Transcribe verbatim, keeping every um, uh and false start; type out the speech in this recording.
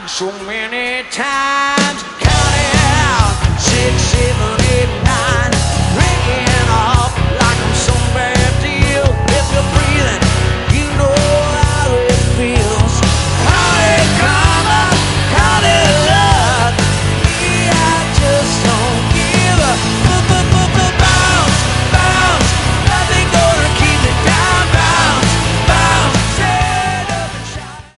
so many times. Count it out, six, seven, eight,